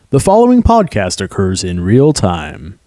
The following podcast occurs in real time.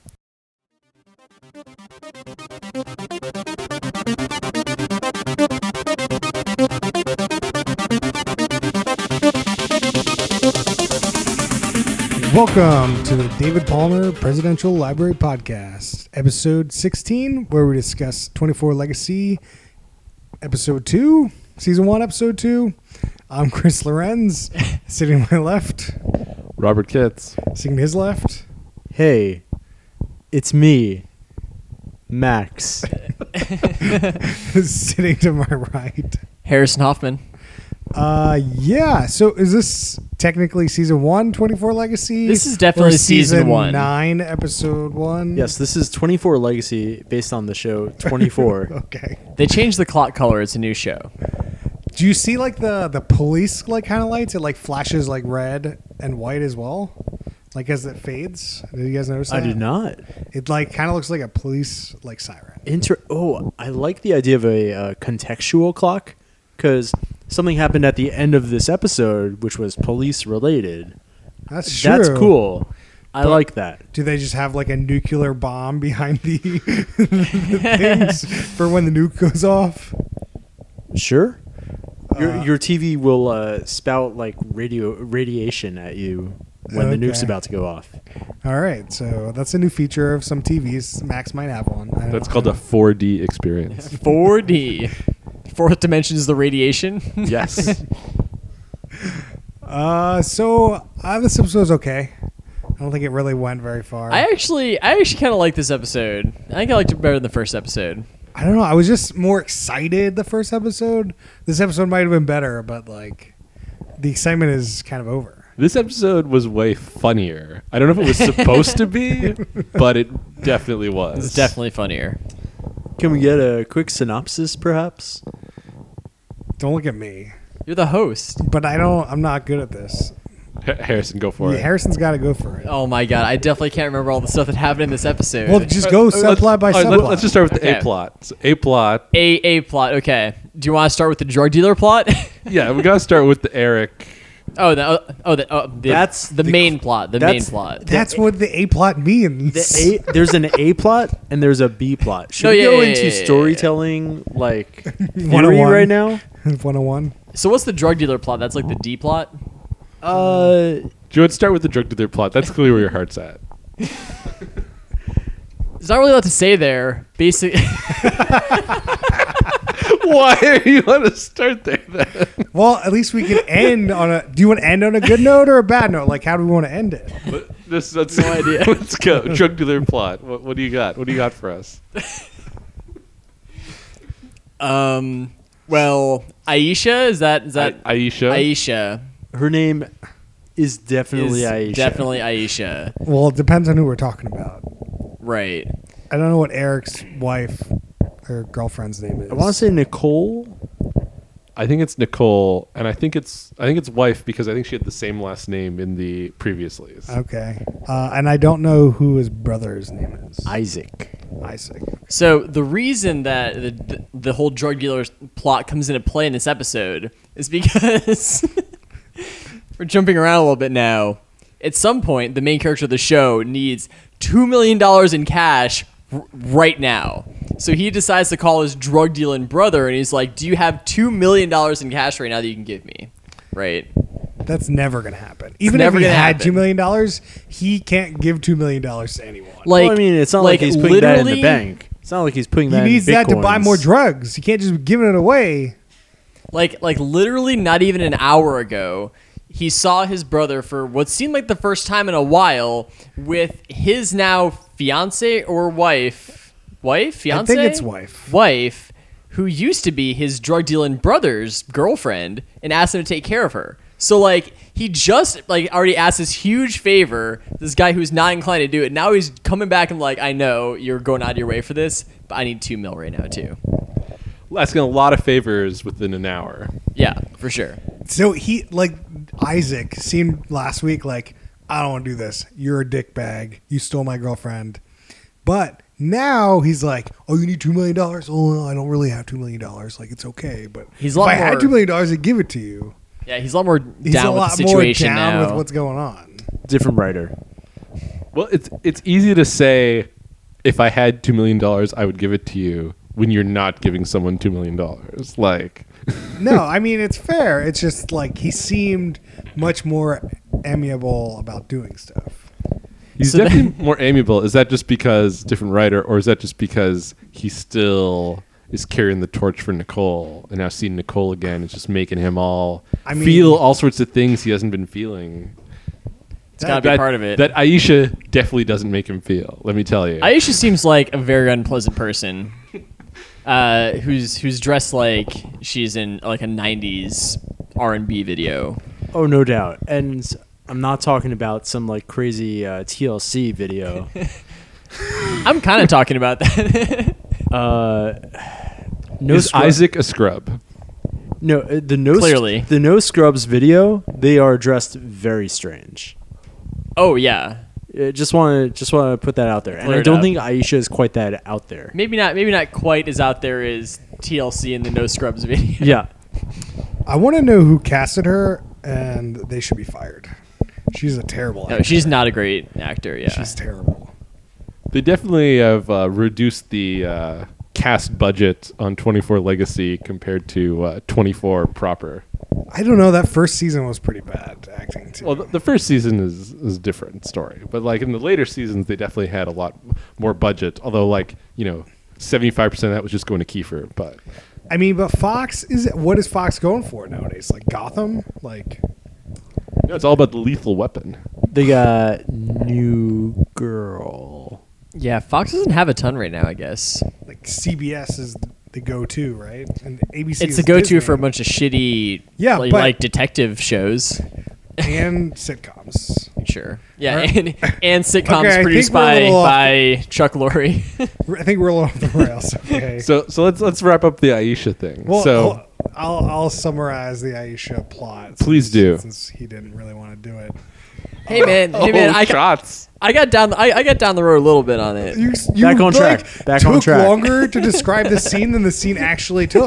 Welcome to the David Palmer Presidential Library Podcast, episode 16, where we discuss 24 Legacy, episode 2, season 1, episode 2. I'm Chris Lorenz, sitting to my left. Robert Kitts. Sitting to his left. Hey, it's me, Max. Sitting to my right. Harrison Hoffman. Yeah, so is this technically season 1, 24 Legacy? This is definitely or season 1. 9, episode 1? Yes, this is 24 Legacy based on the show 24. Okay. They changed the clock color. It's a new show. Do you see like the police like kind of lights? It like flashes like red and white as well, like as it fades. Did you guys notice that? I did not. It like kind of looks like a police like siren. I like the idea of a contextual clock, because something happened at the end of this episode which was police related. That's true. That's cool. I like that. Do they just have like a nuclear bomb behind the, the things for when the nuke goes off? Sure. Your TV will spout like radiation at you when the nuke's Okay. about to go off. All right, so that's a new feature of some TVs. Max might have one. That's called a 4D experience. 4D. Fourth dimension is the radiation. Yes. So this episode's okay. I don't think it really went very far. I actually kind of like this episode. I think I liked it better than the first episode. I don't know. I was just more excited the first episode. This episode might have been better, but like the excitement is kind of over. This episode was way funnier. I don't know if it was supposed to be, but it definitely was. It's definitely funnier. Can we get a quick synopsis, perhaps? Don't look at me. You're the host. But I'm not good at this. Harrison, go for Yeah, it. Harrison's got to go for it. Oh my god, I definitely can't remember all the stuff that happened in this episode. Well, just go subplot by All right, subplot. let's just start with the Okay. A plot. So A plot. A plot. Okay. Do you want to start with the drug dealer plot? Yeah, we gotta start with the Eric. That's the main plot. The main that's- plot. That's what the A plot means. There's an A plot and there's a B plot. Should No, we yeah, go yeah, into yeah, yeah. storytelling like theory 101. right now? 101. So what's the drug dealer plot? That's like the D plot. Do you want to start with the drug dealer plot? That's clearly where your heart's at. There's not really a lot to say there. Basically, Why are you want to start there then? Well, at least we can end on a. Do you want to end on a good note or a bad note? Like, how do we want to end it? Let's No idea. Let's go. Drug dealer plot. What do you got? What do you got for us? well, Aisha is that Aisha? Aisha her name is definitely is Aisha. definitely Aisha, Well, it depends on who we're talking about. right? I don't know what Eric's wife or girlfriend's name is. I want to say Nicole. I think it's Nicole, and I think it's wife because I think she had the same last name in the previously. Okay. And I don't know who his brother's name is. Isaac. Isaac. So the reason that the whole drug dealer plot comes into play in this episode is because we're jumping around a little bit now. At some point, the main character of the show needs $2 million in cash right now. So he decides to call his drug dealing brother, and he's like, "Do you have $2 million in cash right now that you can give me?" Right? That's never going to happen. Even never if he gonna had happen. $2 million, he can't give $2 million to anyone. Like, Well, I mean, it's not like he's putting that in the literally- bank. It's not like he's putting He that needs in that to buy Bitcoins. more drugs. He can't just be giving it away. Like literally not even an hour ago, he saw his brother for what seemed like the first time in a while with his now fiance or wife, fiance? I think it's wife, who used to be his drug dealing brother's girlfriend, and asked him to take care of her. So like he just like already asked this huge favor, this guy who's not inclined to do it. Now he's coming back and like, I know you're going out of your way for this, but I need $2 million right now too. Asking a lot of favors within an hour. Yeah, for sure. So he, like, Isaac seemed last week like, I don't want to do this. You're a dickbag. You stole my girlfriend. But now he's like, oh, you need $2 million? Oh, no, I don't really have $2 million. Like, it's okay. But He's if a lot I had more- $2 million, I'd give it to you. Yeah, he's a lot more He's down a with lot the more situation down now. with what's going on. Different writer. Well, it's easy to say, if I had $2 million, I would give it to you, when you're not giving someone $2 million. Like, No, I mean, it's fair. It's just like he seemed much more amiable about doing stuff. he's So definitely more amiable. Is that just because different writer, or is that just because he still is carrying the torch for Nicole, and now seeing Nicole again is just making him feel all sorts of things he hasn't been feeling? It's got to be part of it. That Aisha definitely doesn't make him feel. Let me tell you. Aisha seems like a very unpleasant person, who's dressed like she's in like a '90s R&B video. Oh, no doubt. And I'm not talking about some like crazy TLC video. I'm kind of talking about that. No is scrub- Isaac a scrub? No, Clearly. the No Scrubs video. They are dressed very strange. Oh yeah, Just want to put that out there, and Clear I it don't up. think Aisha is quite that out there. maybe not quite as out there as TLC in the No Scrubs video. Yeah, I want to know who casted her, and they should be fired. She's a terrible actor. No, she's not a great actor. Yeah, She's terrible. They definitely have reduced the cast budget on 24 Legacy compared to 24 proper. I don't know. That first season was pretty bad acting too. Well, the first season is a different story, but like in the later seasons, they definitely had a lot more budget. Although, like 75% of that was just going to Kiefer. But I mean, but Fox what is Fox going for nowadays? Like Gotham, like it's all about the Lethal Weapon. they got New Girl. yeah. Fox doesn't have a ton right now, I guess. CBS is the go-to, right? And ABC. It's is the go-to Disney. for a bunch of shitty, Yeah, like, but- like detective shows. and sitcoms. Sure. Yeah, Right. and sitcoms Okay, I produced think we're a little off- by Chuck Lorre. I think we're a little off the rails. Okay. So let's wrap up the Aisha thing. Well, so I'll summarize the Aisha plot. Please do. Since he didn't really want to do it. hey man, shots. I got down the road a little bit on it. You Back on track. Back took on track. longer to describe the scene than the scene actually took.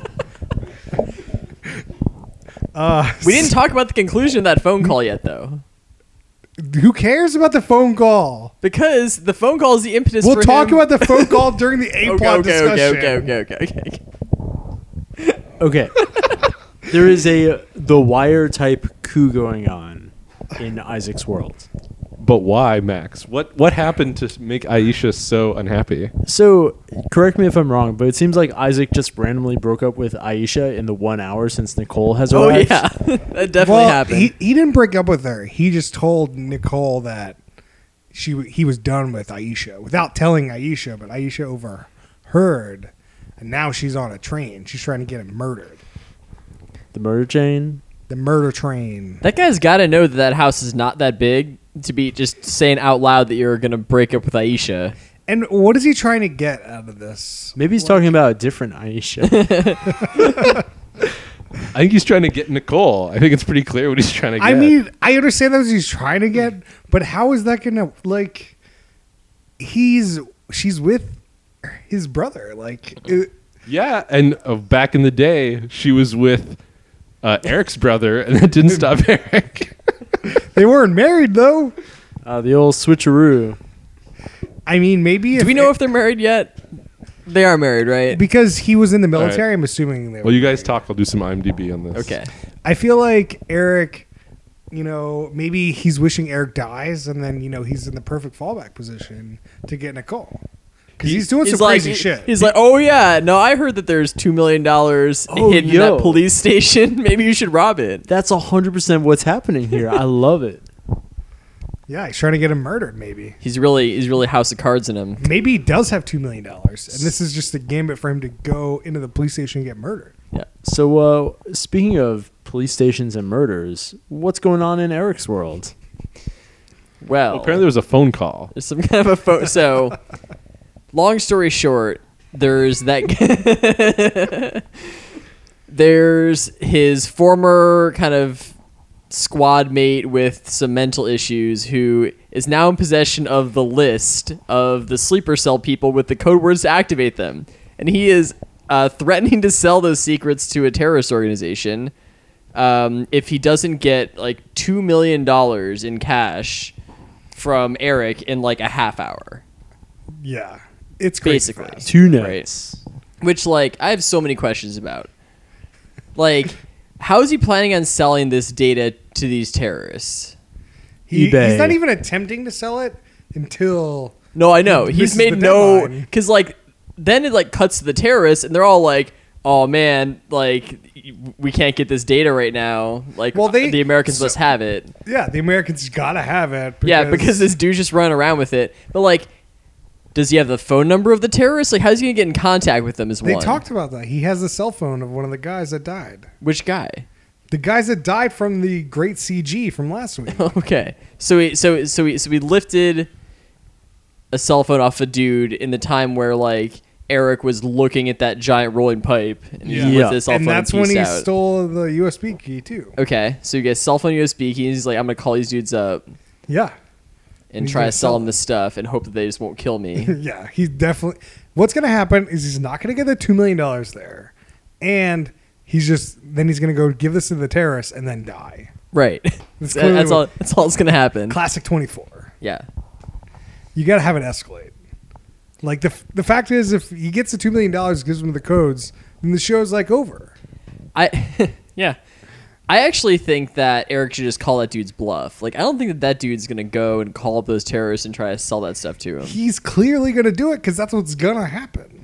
We didn't talk about the conclusion of that phone call yet, though, Who cares about the phone call? because the phone call is the impetus. We'll for talk him. about the phone call during the A plot discussion. Okay. Okay, there is the Wire type coup going on in Isaac's world. But why, Max? What happened to make Aisha so unhappy? So, correct me if I'm wrong, but it seems like Isaac just randomly broke up with Aisha in the 1 hour since Nicole has Oh arrived. yeah, that definitely Well, happened. he didn't break up with her. He just told Nicole that he was done with Aisha without telling Aisha, but Aisha overheard, and now she's on a train. She's trying to get him murdered. The murder chain. The murder train. That guy's got to know that house is not that big to be just saying out loud that you're gonna break up with Aisha. And what is he trying to get out of this? Maybe he's talking about a different Aisha. I think he's trying to get Nicole. I think it's pretty clear what he's trying to get. I mean, I understand that's what he's trying to get, but how is that gonna she's with his brother, yeah, and back in the day, she was with Eric's brother, and that didn't stop Eric. they weren't married though. The old switcheroo. I mean, maybe Do we know if they're married yet? They are married, right? because he was in the right. military. I'm assuming they. Well, you guys married. talk. I'll do some IMDb on this. Okay. I feel like Eric, maybe he's wishing Eric dies, and then he's in the perfect fallback position to get Nicole because he's doing some crazy shit. He's like, oh yeah, no, I heard that there's $2 million hidden in yo. that police station. Maybe you should rob it. That's 100% what's happening here. I love it. Yeah, he's trying to get him murdered. Maybe He's really House of Cards in him. he does have $2 million, and this is just a gambit for him to go into the police station and get murdered. Yeah. So, speaking of police stations and murders, what's going on in Eric's world? Well, Apparently, there was a phone call. there's some kind of a photo. So, long story short, there's that. There's his former kind of squad mate with some mental issues who is now in possession of the list of the sleeper cell people with the code words to activate them. And he is threatening to sell those secrets to a terrorist organization if he doesn't get like $2 million in cash from Eric in like a half hour. Yeah, it's crazy Basically. fast. 2 nights. Which, like, I have so many questions about. Like, how is he planning on selling this data to these terrorists? eBay. He's not even attempting to sell it until. No, I know. He's Misses made the no... deadline. Because, like, then it, like, cuts to the terrorists, and they're all like, oh, man, like, we can't get this data right now. Like, Well, the Americans must have it. Yeah, the Americans gotta have it. Because this dude's just running around with it. But, like, does he have the phone number of the terrorists? Like, how's he going to get in contact with them is they one. talked about that. He has the cell phone of one of the guys that died. Which guy? The guys that died from the Great CG from last week. Okay. So we lifted a cell phone off a dude in the time where, like, Eric was looking at that giant rolling pipe and he Yeah. lifted his cell And phone that's and when pieced he out. stole the USB key too. Okay, so you get cell phone USB key, and he's like, I'm gonna call these dudes up Yeah. and He's try gonna to sell sell them this stuff and hope that they just won't kill me. Yeah, he's definitely. What's going to happen is he's not going to get the $2 million there, and he's going to go give this to the terrorists and then die. Right. That's That's clearly all. what- That's all that's gonna happen. Classic 24. Yeah. You got to have it escalate. Like the fact is, if he gets the $2 million, gives him the codes, then the show's like over. Yeah. I actually think that Eric should just call that dude's bluff. Like, I don't think that dude's gonna go and call up those terrorists and try to sell that stuff to him. He's clearly going to do it because that's what's going to happen.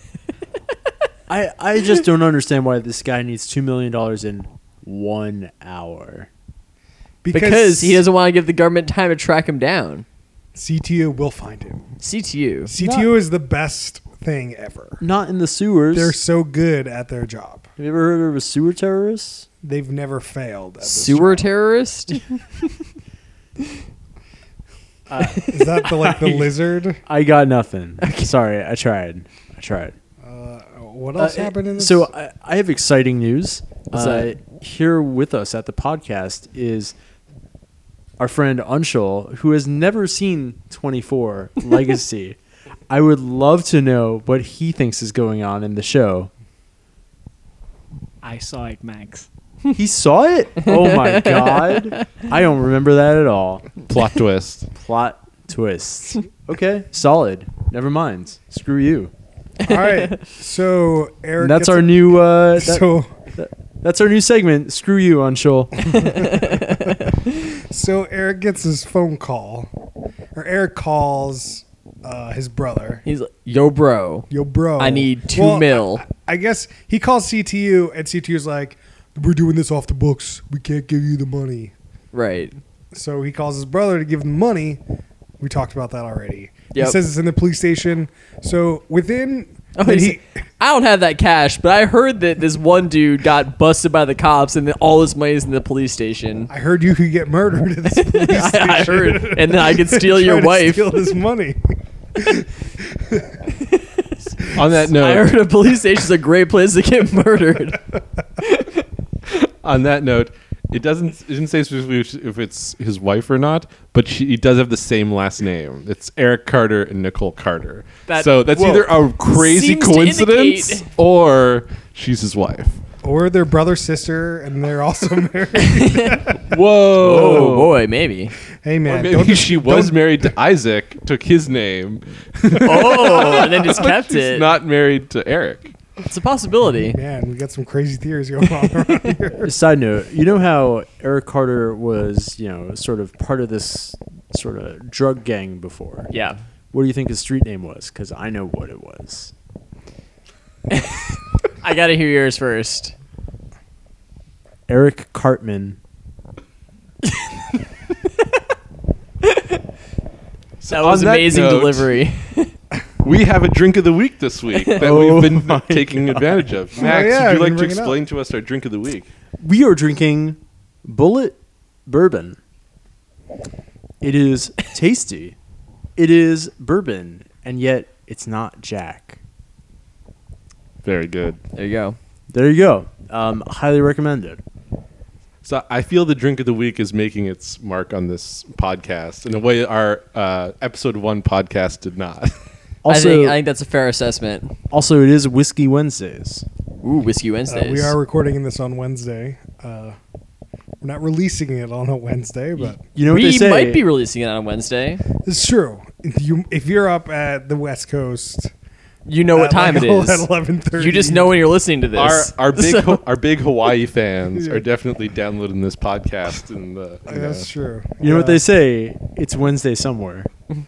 I just don't understand why this guy needs $2 million in 1 hour. Because he doesn't want to give the government time to track him down. CTO will find him. CTU. CTO is the best thing ever. Not in the sewers. They're so good at their job. Have you ever heard of a sewer terrorist? They've never failed at this Sewer job. terrorist? Is that the lizard? I got nothing. Sorry, I tried. What else happened in this? So I have exciting news. What's that? Here with us at the podcast is our friend Anshul, who has never seen 24 Legacy. I would love to know what he thinks is going on in the show. I saw it, Max. He saw it? Oh my god. I don't remember that at all. Plot twist. Plot twist. Okay, solid. Never mind. Screw you. All right. So Eric. And that's gets our a- new So that's our new segment. Screw you, Anshul. so Eric gets his phone call, or Eric calls his brother. He's like, yo, bro. Yo, bro. I need $2 mil. I guess he calls CTU, and CTU's like, "We're doing this off the books. We can't give you the money." Right. So he calls his brother to give him money. We talked about that already. Yep. He says it's in the police station. So within, Oh, then he's like, I don't have that cash, but I heard that this one dude got busted by the cops and then all his money's in the police station. I heard you could get murdered at this police station. I heard, and then I could steal Try your to wife. Steal this money. On that note, I heard a police station's a great place to get murdered. on that note, it didn't say specifically if it's his wife or not, but he does have the same last name. It's Eric Carter and Nicole Carter. So that's whoa. either a crazy Seems to coincidence indicate- or she's his wife. Or their brother, sister, and they're also married. Whoa. Oh boy, maybe. Hey, Or man. maybe she was married to Isaac, took his name. Oh, and then just kept She's it. not married to Eric. It's a possibility. Man, we got some crazy theories going on around here. Side note, you know how Eric Carter was, sort of part of this sort of drug gang before? Yeah. What do you think his street name was? Because I know what it was. I gotta hear yours first. Eric Cartman. That on was that amazing note, delivery. We have a drink of the week this week that Oh we've been my taking advantage of. Max, yeah, would you we like can to bring it up. explain to us our drink of the week? We are drinking Bullet Bourbon. It is tasty. It is bourbon, and yet it's not Jack. Very good. There you go. There you go. Highly recommended. So I feel the drink of the week is making its mark on this podcast in a way our episode 1 podcast did not. Also, I think that's a fair assessment. also, it is Whiskey Wednesdays. Ooh, Whiskey Wednesdays. We are recording this on Wednesday. We're not releasing it on a Wednesday, but You know what they We say? might be releasing it on Wednesday. it's true. If you're up at the West Coast, You know what at time like it is. at 11:30, You just know when you're listening to this. Our big So- our big Hawaii fans Yeah. are definitely downloading this podcast and That's true. You know what they say? It's Wednesday somewhere.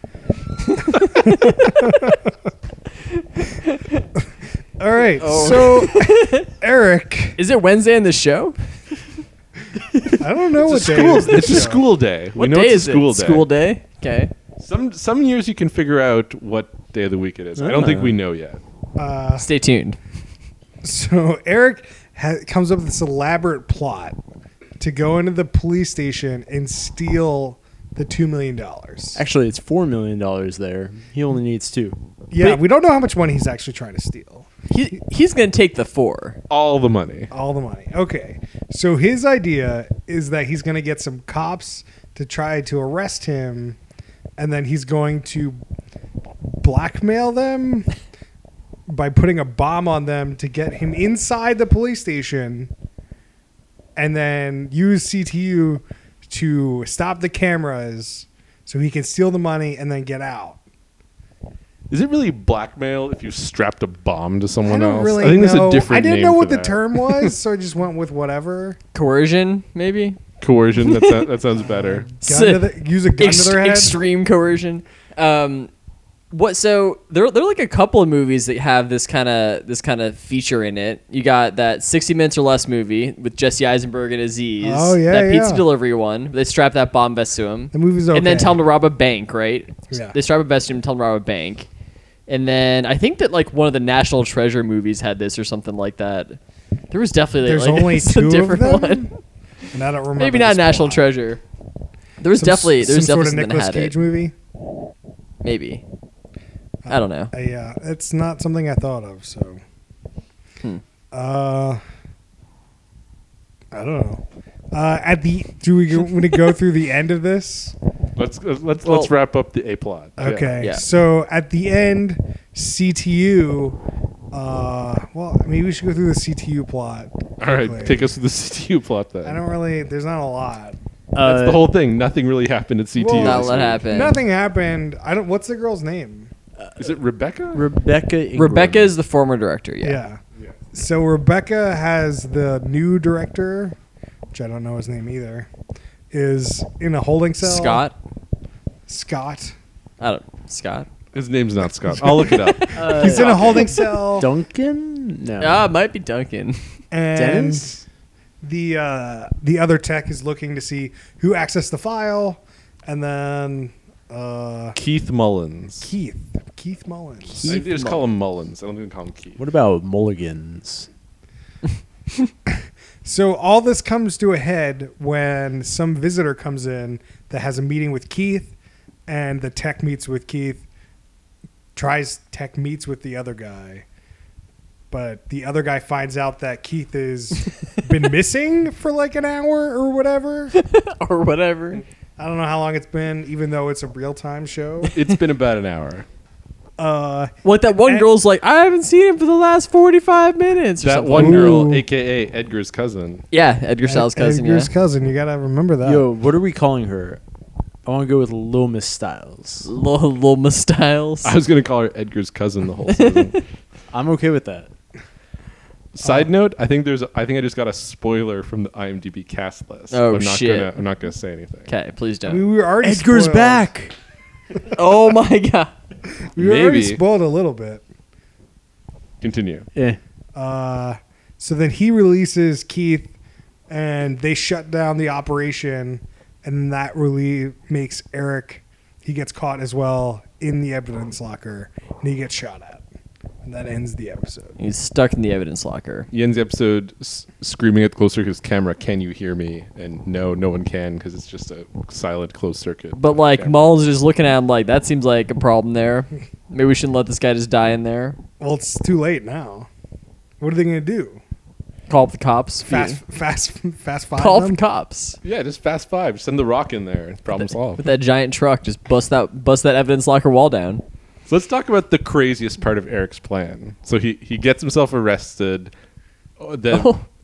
All right, Oh. so Eric, Is it Wednesday in the show? I don't know what day school. it is this It's a show. school day. What we know day it's is a school it? day. School day. Okay. Some years you can figure out what day of the week it is. I don't think we know yet. Stay tuned. So Eric comes up with this elaborate plot to go into the police station and steal the $2 million. Actually, it's $4 million there. He only needs 2. Yeah, But- we don't know how much money he's actually trying to steal. He's gonna take the 4. All the money. All the money. Okay. So his idea is that he's going to get some cops to try to arrest him, and then he's going to blackmail them by putting a bomb on them to get him inside the police station, and then use CTU to stop the cameras so he can steal the money and then get out. Is it really blackmail if you strapped a bomb to I someone don't else? really I think know. there's a different I didn't name know for what the that. term was, so I just went with whatever. Coercion, maybe. Coercion. That sounds better. Use a gun to their head. Extreme coercion. What? So there are like a couple of movies that have this kind of feature in it. You got that 60 Minutes or Less movie with Jesse Eisenberg and Aziz. Oh, yeah, that pizza yeah. delivery one. They strap that bomb vest to him. The movie's okay. And then tell him to rob a bank, right? Yeah. They strap a vest to him and tell him to rob a bank. And then I think that like one of the National Treasure movies had this or something like that. There was definitely There's like only it's a 2 of different them. one. And I don't remember. Maybe not this National plot. Treasure. There was Some definitely sort of something that Nicolas had Cage it. movie. Maybe. I don't know. Yeah, it's not something I thought of. So, I don't know. Do we want to go through the end of this? Let's wrap up the A plot. Yeah. Okay. Yeah. So at the end, CTU. Well, maybe we should go through the CTU plot. All right, quickly. take us to the CTU plot then. I don't really. There's not a lot. That's the whole thing. Nothing really happened at CTU. Well, Not this what week. happened. Nothing happened. I don't. What's the girl's name? Is it Rebecca? Rebecca Ingram. Rebecca is the former director. Yeah. Yeah. So Rebecca has the new director, which I don't know his name either, is in a holding cell. Scott. I don't. Scott. His name's not Scott. I'll look it up. He's in a holding cell. Duncan? No. Ah, it might be Duncan. And Dennis? the other tech is looking to see who accessed the file, and then Keith Mullins. Keith Mullins. I just call him Mullins. I don't even call him Keith. What about Mulligans? So all this comes to a head when some visitor comes in that has a meeting with Keith, and the tech meets with Keith. Tech meets with the other guy, but the other guy finds out that Keith has been missing for like an hour or whatever. Or whatever. I don't know how long it's been, even though it's a real-time show. It's been about an hour. Like that one And- girl's like, I haven't seen him for the last 45 minutes. Or That something. one girl, Ooh. a.k.a. Edgar's cousin. Yeah, Edgar Sal's cousin. Edgar's Yeah. cousin. You gotta remember that. Yo, what are we calling her? I want to go with Lil Miss Styles. Lil Miss Styles. I was going to call her Edgar's cousin the whole season. I'm okay with that. Side note, I think I just got a spoiler from the IMDb cast list. Oh, I'm not shit. I'm not gonna say anything. Okay, please I don't. mean, we were already Edgar's spoiled. back. Oh my god. We were already Maybe. spoiled a little bit. Continue. Yeah. So then he releases Keith, and they shut down the operation, and that really makes Eric. He gets caught as well in the evidence locker, and he gets shot at, and that ends the episode. He's stuck in the evidence locker. He ends the episode screaming at the closed circuit camera, "Can you hear me?" And no one can because it's just a silent closed circuit. But like camera. Mullins is just looking at him like, that seems like a problem there. Maybe we shouldn't let this guy just die in there. Well, it's too late now. What are they going to do? Call up the cops. Fast five Call up them? the cops. Yeah, just Fast Five. Send the Rock in there. Problem solved. With that giant truck, just bust that evidence locker wall down. So let's talk about the craziest part of Eric's plan. So he gets himself arrested. Then Oh.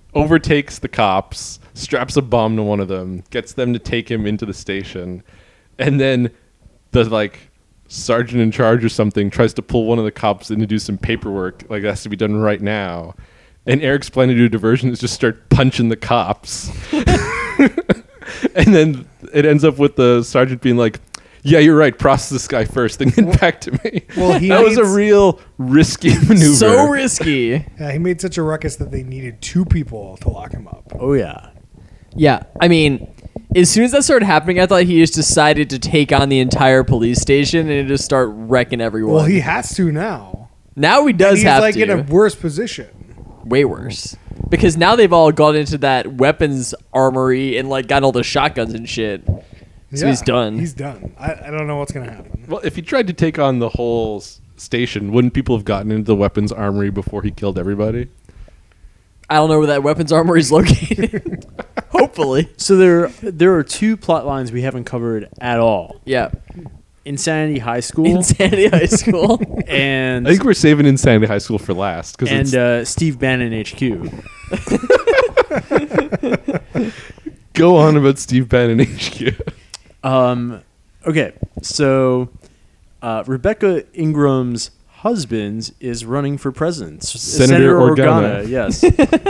overtakes the cops, straps a bomb to one of them, gets them to take him into the station, and then the like sergeant in charge or something tries to pull one of the cops in to do some paperwork, like it has to be done right now. And Eric's plan to do a diversion is just start punching the cops. And then it ends up with the sergeant being like, yeah, you're right, process this guy first, then get back to me. Well, that was a real risky maneuver. So risky. Yeah, he made such a ruckus that they needed 2 people to lock him up. Oh yeah. Yeah, I mean, as soon as that started happening, I thought he just decided to take on the entire police station and just start wrecking everyone. Well, he has to now. Now he does He's have like to. in a worse position. Way worse. Because now they've all gone into that weapons armory and like got all the shotguns and shit. So he's done. He's done. I don't know what's going to happen. Well, if he tried to take on the whole station, wouldn't people have gotten into the weapons armory before he killed everybody? I don't know where that weapons armory is located. Hopefully. So there are 2 plot lines we haven't covered at all. Yeah. Insanity High School Insanity High School. and I think we're saving Insanity High School for last. Steve Bannon HQ. Go on about Steve Bannon HQ. Okay, so Rebecca Ingram's husband is running for president. Senator Organa. Yes.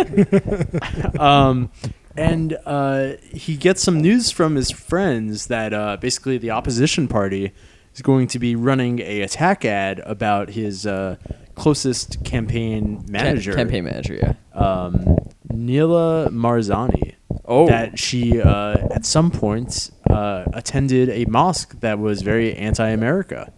And he gets some news from his friends that basically the opposition party is going to be running a attack ad about his closest campaign manager. Campaign manager, yeah. Neela Marzani. Oh. That she at some point attended a mosque that was very anti-America.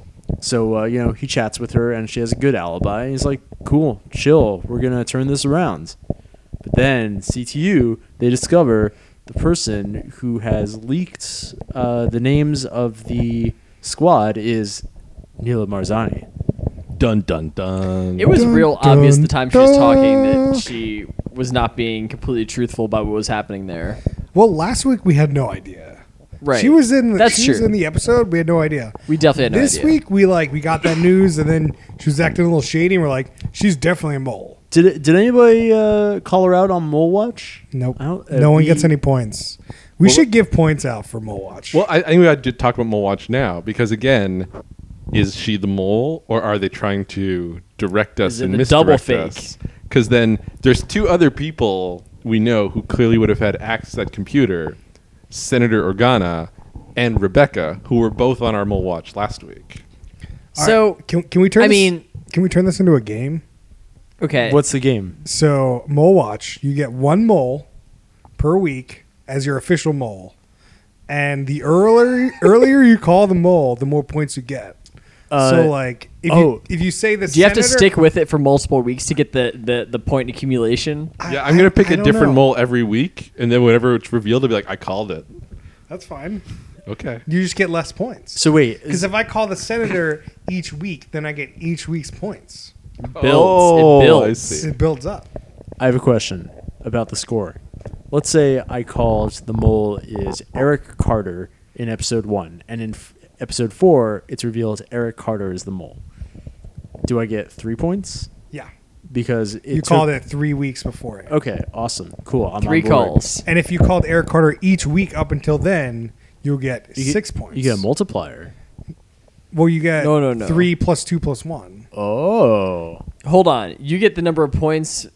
So he chats with her and she has a good alibi. He's like, "Cool, chill. We're gonna turn this around." But then CTU, they discover the person who has leaked the names of the squad is Neela Marzani. Dun, dun, dun. It was Dun, real dun, obvious the time she was talking dun. that she was not being completely truthful about what was happening there. Well, last week we had no idea. Right. She was in. That's she was true. in the episode. We had no idea. We definitely had no This idea. week we got that news, and then she was acting a little shady. And we're like, she's definitely a mole. Did anybody call her out on Mole Watch? Nope. I don't- No one we- gets any points. We should give points out for Mole Watch. Well, I think we did talk about Mole Watch now because, again, is she the mole or are they trying to direct us Is it and the misdirect double fake? us? Because then there's 2 other people we know who clearly would have had access to that computer, Senator Organa and Rebecca, who were both on our Mole Watch last week. So, Can we turn? I this, mean- can we turn this into a game? okay. What's the game? So Mole Watch, you get 1 mole per week as your official mole, and the earlier you call the mole, the more points you get. So like if you say the Do you have to senator- stick with it for multiple weeks to get the point accumulation? Yeah, I'm going to pick I a don't different know. mole every week, and then whenever it's revealed, I'll be like, I called it. That's fine. Okay. You just get less points. So wait, Because if I call the senator each week, then I get each week's points. Builds. Oh, It builds. I see. It builds up. I have a question about the score. Let's say I called the mole is Eric Carter in episode 1, and in episode 4, it's revealed Eric Carter is the mole. Do I get 3 points? Yeah. Because You called it 3 weeks beforehand. Okay, awesome, cool. I'm 3 on board. calls. And if you called Eric Carter each week up until then, you'll get You get- 6 points. You get a multiplier. Well, you get No. 3 plus 2 plus 1. Oh, Hold on. You get the number of points.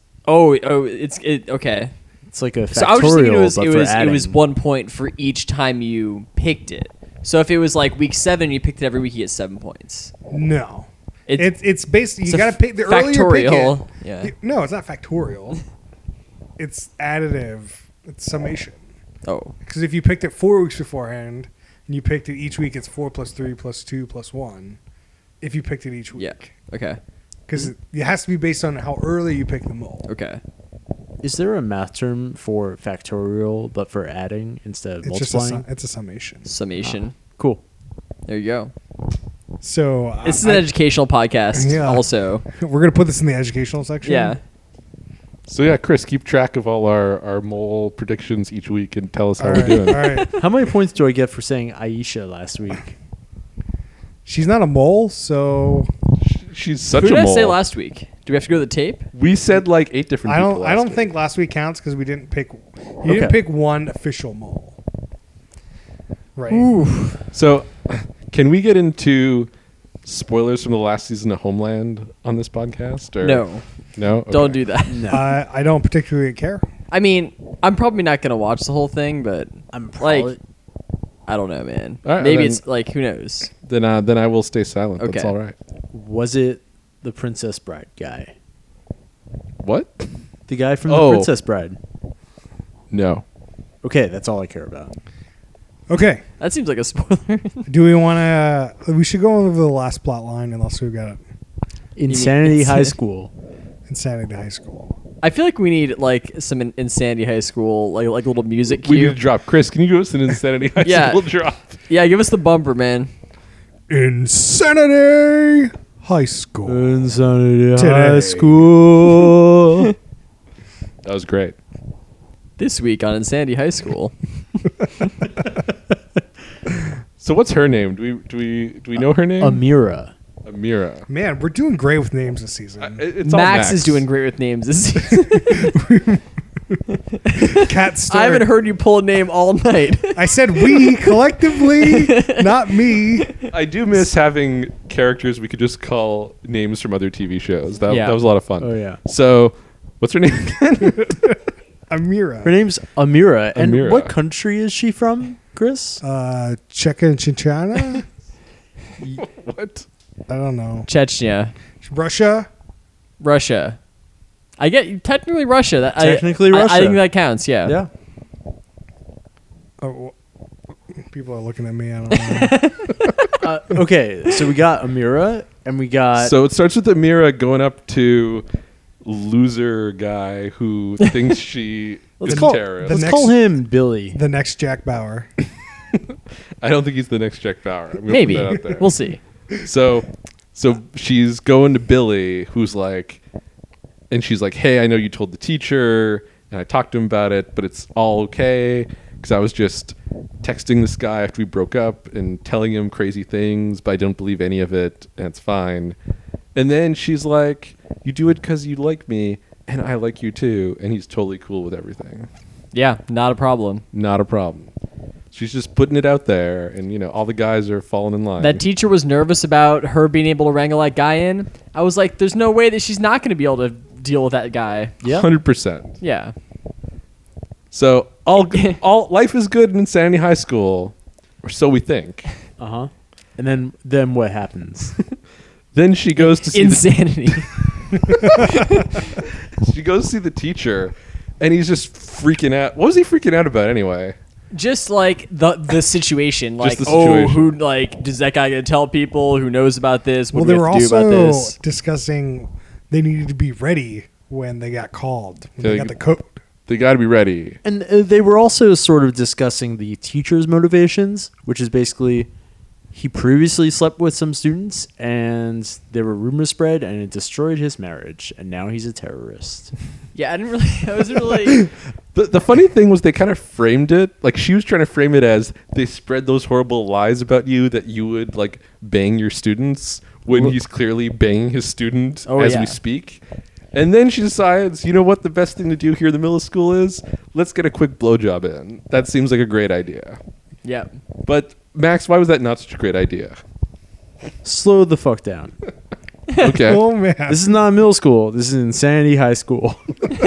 Okay. it's like a factorial, So I was just thinking it was adding. 1 point for each time you picked it. So if it was like week 7, you picked it every week, you get 7 points. No. It's- It's basically, it's you a got to pick the earlier you pick factorial. it. Yeah. No, it's not factorial. It's additive. It's summation. Oh. Because if you picked it 4 weeks beforehand and you picked it each week, it's 4 plus 3 plus 2 plus 1. If you picked it each week. Yeah. Okay. Because it has to be based on how early you pick the mole. Okay. Is there a math term for factorial, but for adding instead of It's just multiplying? it's a summation. Summation. Cool. There you go. So This is an educational podcast. Yeah. Also. we're gonna put this in the educational section. Yeah. So, yeah, Chris, keep track of all our mole predictions each week and tell us how All we're right. doing. All right. How many points do I get for saying Aisha last week? She's not a mole, so She's such Who a did I mole. say last week? Do we have to go to the tape? We said like 8 different people. I don't last think week. last week counts because we didn't pick. You didn't pick one official mole. Right. So, can we get into spoilers from the last season of Homeland on this podcast? Or? No. No? Okay. Don't do that. No. I don't particularly care. I mean, I'm probably not going to watch the whole thing, but I'm probably. like, I don't know, man. All right, Maybe then- it's like, who knows? Then I will stay silent. That's Okay. all right. Was it the Princess Bride guy? What? The guy from Oh. the Princess Bride. No. Okay, that's all I care about. Okay. That seems like a spoiler. Do we want to? We should go over the last plot line unless we've got Insanity High Insanity- School. Insanity High School. I feel like we need like some Insanity High School, like a little music We need cue. to drop. Chris, can you give us an Insanity High Yeah. School drop? Yeah, give us the bumper, man. Insanity High School. Insanity Today. High School. That was great. This week on Insanity High School. So what's her name? Do we know her name? Amira. Amira. Man, we're doing great with names this season. It's all Max is doing great with names this season. Cat Star. I haven't heard you pull a name all night. I said we collectively, not me. I do miss having characters we could just call names from other TV shows. That was a lot of fun. Oh, yeah. So, what's her name again? Amira. Her name's Amira. And Amira. what country is she from, Chris? Czech and Chinchana? What? I don't know. Chechnya. Russia? Russia. I get technically Russia. Technically I Russia. think that counts, yeah. Yeah. Oh, people are looking at me. I don't know. Okay, so we got Amira, and we got... So it starts with Amira going up to loser guy who thinks she is a terrorist. Let's next- call him Billy. The next Jack Bauer. I don't think he's the next Jack Bauer. I'm gonna Maybe. Put that out there. We'll see. So she's going to Billy, who's like, and she's like, hey, I know you told the teacher, and I talked to him about it, but it's all okay, because I was just texting this guy after we broke up and telling him crazy things, but I don't believe any of it, and it's fine. And then she's like, you do it because you like me, and I like you too, and he's totally cool with everything. Yeah, not a problem. Not a problem. She's just putting it out there, and all the guys are falling in line. That teacher was nervous about her being able to wrangle that guy in. I was like, there's no way that she's not going to be able to deal with that guy. Yeah. 100%. Yeah. So all life is good in Insanity High School, or so we think. Uh-huh. And then what happens? Then she goes to see Insanity. she goes to see the teacher, and he's just freaking out. What was he freaking out about anyway? Just like the situation. Like, the oh, situation. who, like, does that guy going to tell people? Who knows about this? What Well, do they we were have to do about also this? discussing they needed to be ready when they got called. When they Yeah, got the code. They got to be ready. And they were also sort of discussing the teacher's motivations, which is basically he previously slept with some students and there were rumors spread and it destroyed his marriage and now he's a terrorist. Yeah, I wasn't really. The funny thing was they kind of framed it like she was trying to frame it as they spread those horrible lies about you that you would like bang your students when he's clearly banging his student as yeah. we speak. And then she decides, you know what the best thing to do here in the middle school is? Let's get a quick blowjob in. That seems like a great idea. Yeah. But Max, why was that not such a great idea? Slow the fuck down. Okay. Oh man, This is not middle school. This is Insanity High School.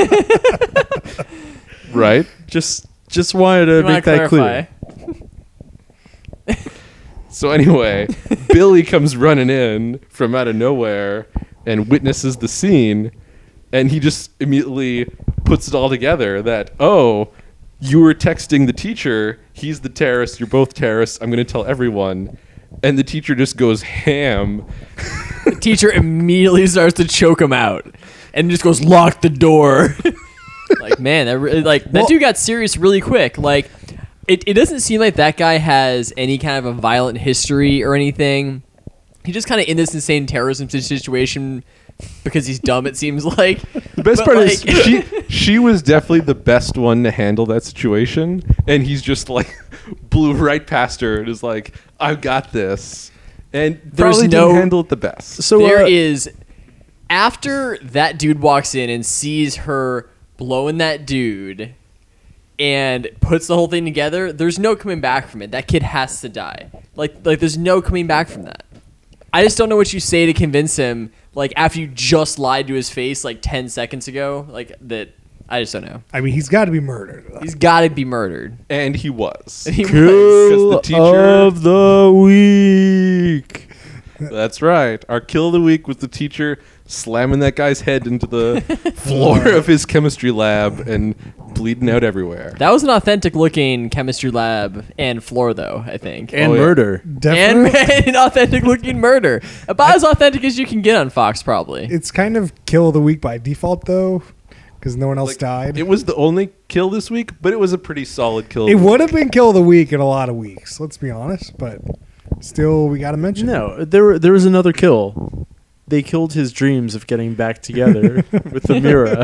Right? Just wanted to You wanna make that clarify? clear. So anyway, Billy comes running in from out of nowhere and witnesses the scene, and he just immediately puts it all together that, oh, you were texting the teacher, he's the terrorist, you're both terrorists, I'm going to tell everyone. And the teacher just goes ham. The teacher immediately starts to choke him out and just goes, lock the door. Like, man, that dude got serious really quick. Like, it doesn't seem like that guy has any kind of a violent history or anything. He's just kind of in this insane terrorism situation because he's dumb, it seems like. The best But, part is like- she was definitely the best one to handle that situation, and he's just like blew right past her and is like, I've got this. And There's probably no- didn't handle it the best. So There is After that dude walks in and sees her blowing that dude and puts the whole thing together, there's no coming back from it. That kid has to die. Like there's no coming back from that. I just don't know what you say to convince him, like, after you just lied to his face like 10 seconds ago, like, that. I just don't know. I mean, he's got to be murdered. He's got to be murdered. And he was. He was. Kill the teacher- of the week. That's right. Our kill of the week was the teacher slamming that guy's head into the floor of his chemistry lab and bleeding out everywhere. That was an authentic looking chemistry lab and floor, though, I think. And Oh, yeah. murder. Definitely. And an authentic looking murder. About as authentic as you can get on Fox, probably. It's kind of kill of the week by default, though, because no one else died. It was the only kill this week, but it was a pretty solid kill. It would have been kill of the week in a lot of weeks, let's be honest, but still, we got to mention it. No, there was another kill. They killed his dreams of getting back together with Amira.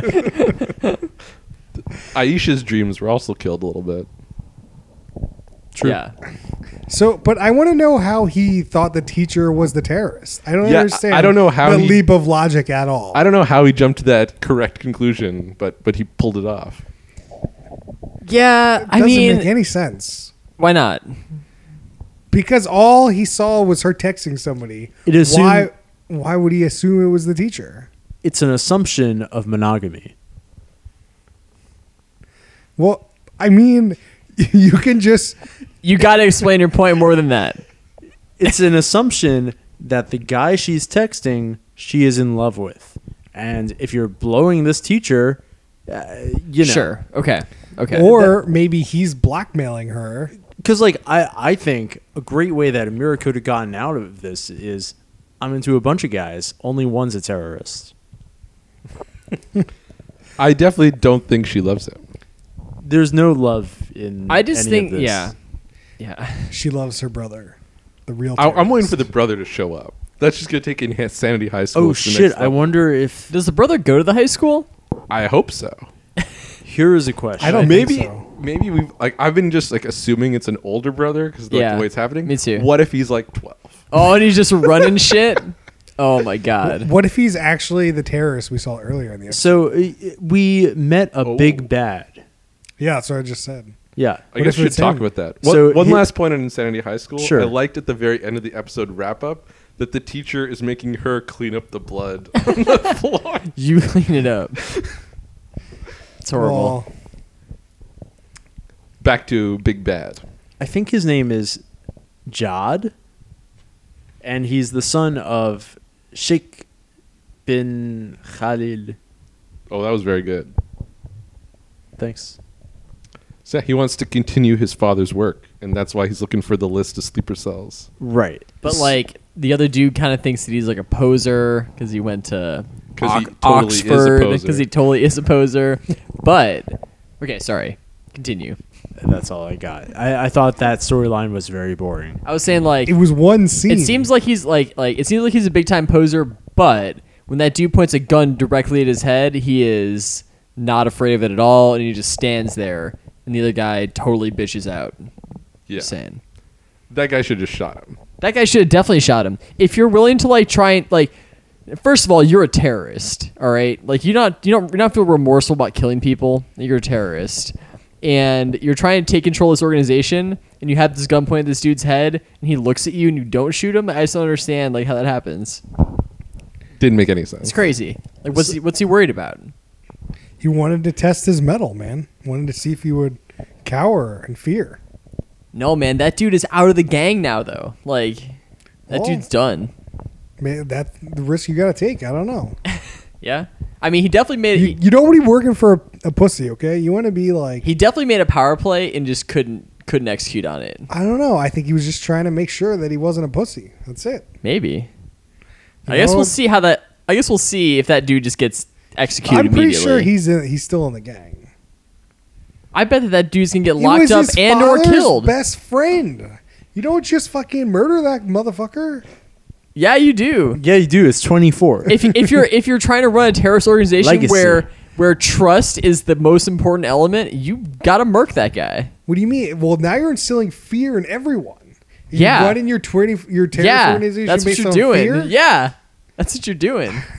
Aisha's dreams were also killed a little bit. True. Yeah. So, but I want to know how he thought the teacher was the terrorist. I don't Yeah, understand. I don't know how the he- leap of logic at all. I don't know how he jumped to that correct conclusion, but he pulled it off. Yeah, I Doesn't mean, make any sense why not? because all he saw was her texting somebody. It assumed- Why would he assume it was the teacher? It's an assumption of monogamy. Well, I mean, you can just You got to explain your point more than that. It's an assumption that the guy she's texting, she is in love with. And if you're blowing this teacher, you know. Sure. Okay. Okay. or maybe he's blackmailing her. Because, like, I think a great way that Amira could have gotten out of this is I'm into a bunch of guys. Only one's a terrorist. I definitely don't think she loves him. There's no love in I just any think, of this. yeah. She loves her brother, the real. I'm waiting terrorist. for the brother to show up. That's just going to take Insanity High School. Oh, to the shit. next I level. wonder if... Does the brother go to the high school? I hope so. Here is a question. I don't Maybe think so. maybe we've like I've been just like assuming it's an older brother because Yeah, the way it's happening. me too. What if he's like 12? Oh, and he's just running shit? Oh, my God. What if he's actually the terrorist we saw earlier in the episode? So we met a Oh. big bad. Yeah, that's what I just said. Yeah. I What guess if we should it's talk him? about that. So One he- last point on Insanity High School. Sure. I liked at the very end of the episode wrap up that the teacher is making her clean up the blood on the floor. You clean it up. It's horrible. Well, Back to Big Bad. I think his name is Jad. And he's the son of Sheikh bin Khalid. Oh, that was very good. Thanks. So he wants to continue his father's work, and that's why he's looking for the list of sleeper cells. Right. But, like, the other dude kind of thinks that he's, like, a poser because he went to 'Cause he totally is a Oxford, poser. because he totally is a poser. But, okay, sorry. Continue. That's all I got. I thought that storyline was very boring. I was saying, like, it was one scene. it seems like he's it seems like he's a big time poser, but when that dude points a gun directly at his head, he is not afraid of it at all, and he just stands there, and the other guy totally bitches out. Yeah. Just saying. That guy should have just shot him. That guy should have definitely shot him. If you're willing to like try and like, first of all, you're a terrorist. All right, like you don't feel remorseful about killing people. You're a terrorist, and you're trying to take control of this organization. And you have this gun pointed at this dude's head, and he looks at you, and you don't shoot him. I just don't understand like how that happens. Didn't make any sense. It's crazy. Like what's he worried about? He wanted to test his mettle, man. Wanted to see if he would cower in fear. No, man, that dude is out of the gang now, though. Like that Oh. dude's done. Man, that's the risk you got to take. I don't know. Yeah, I mean, he definitely made it. You don't want to be working for a pussy, okay? You want to be like, He definitely made a power play and just couldn't execute on it. I don't know. I think he was just trying to make sure that he wasn't a pussy. That's it. Maybe. You I guess know? we'll see how that. I guess we'll see if that dude just gets executed I'm pretty immediately. sure he's still in the gang. I bet that dude's gonna get He locked was up his and or father's killed. best friend. You don't just fucking murder that motherfucker. Yeah, you do. Yeah, you do. It's 24. If you're trying to run a terrorist organization Legacy. where trust is the most important element, you gotta murk that guy. What do you mean? Well, now you're instilling fear in everyone. You Yeah. running your terrorist Yeah, organization that's what based you're on doing. fear? Yeah, that's what you're doing.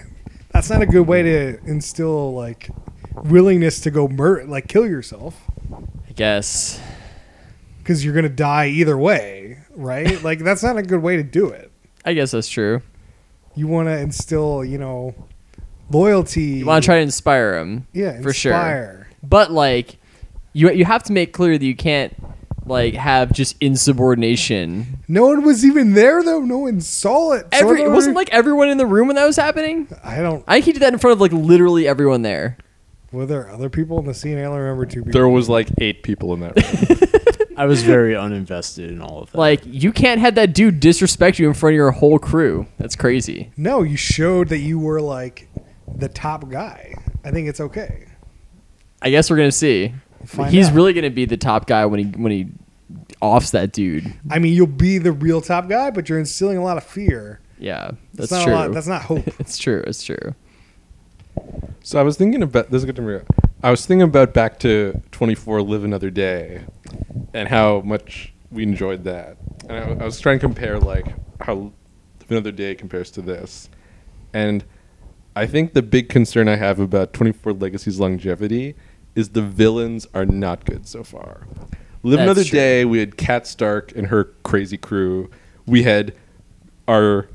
That's not a good way to instill like willingness to go kill yourself, I guess. because you're gonna die either way, right? Like that's not a good way to do it. I guess that's true. You want to instill, loyalty. You want to try to inspire him. yeah, for sure. inspire. But like, you have to make clear that you can't like have just insubordination. No one was even there though. No one saw it. It wasn't like everyone in the room when that was happening. I think he did that in front of like literally everyone there. Were there other people in the scene? I only remember 2 people. There was like 8 people in that room. I was very uninvested in all of that. Like, you can't have that dude disrespect you in front of your whole crew. That's crazy. No, you showed that you were like the top guy. I think it's okay. I guess we're gonna see. Find He's out. really gonna be the top guy when he offs that dude. I mean, you'll be the real top guy, but you're instilling a lot of fear. Yeah, That's that's not true. a lot. That's not hope. It's true. It's true. So I was thinking about this is good to me. I was thinking about back to 24 Live Another Day and how much we enjoyed that. And I was trying to compare like how Live Another Day compares to this. And I think the big concern I have about 24 Legacy's longevity is the villains are not good so far. Live That's Another true. Day, we had Kat Stark and her crazy crew. We had our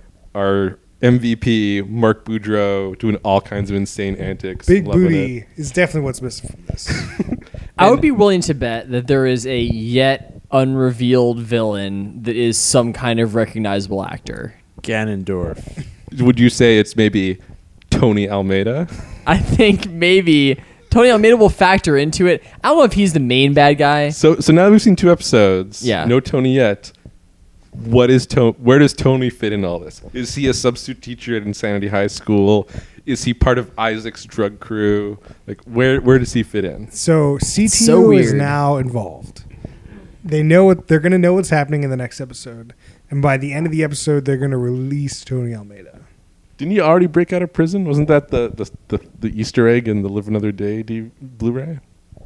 MVP, Mark Boudreau, doing all kinds of insane antics. Big loving booty it. is definitely what's missing from this. I would be willing to bet that there is a yet unrevealed villain that is some kind of recognizable actor. Ganondorf. Would you say it's maybe Tony Almeida? I think maybe Tony Almeida will factor into it. I don't know if he's the main bad guy. So now that we've seen 2 episodes, Yeah. no Tony yet. Where does Tony fit in all this? Is he a substitute teacher at Insanity High School? Is he part of Isaac's drug crew? Like where does he fit in? So CTO So is weird. now involved. They know they're going to know what's happening in the next episode, and by the end of the episode, they're going to release Tony Almeida. Didn't he already break out of prison? Wasn't that the Easter egg in the Live Another Day Blu-ray?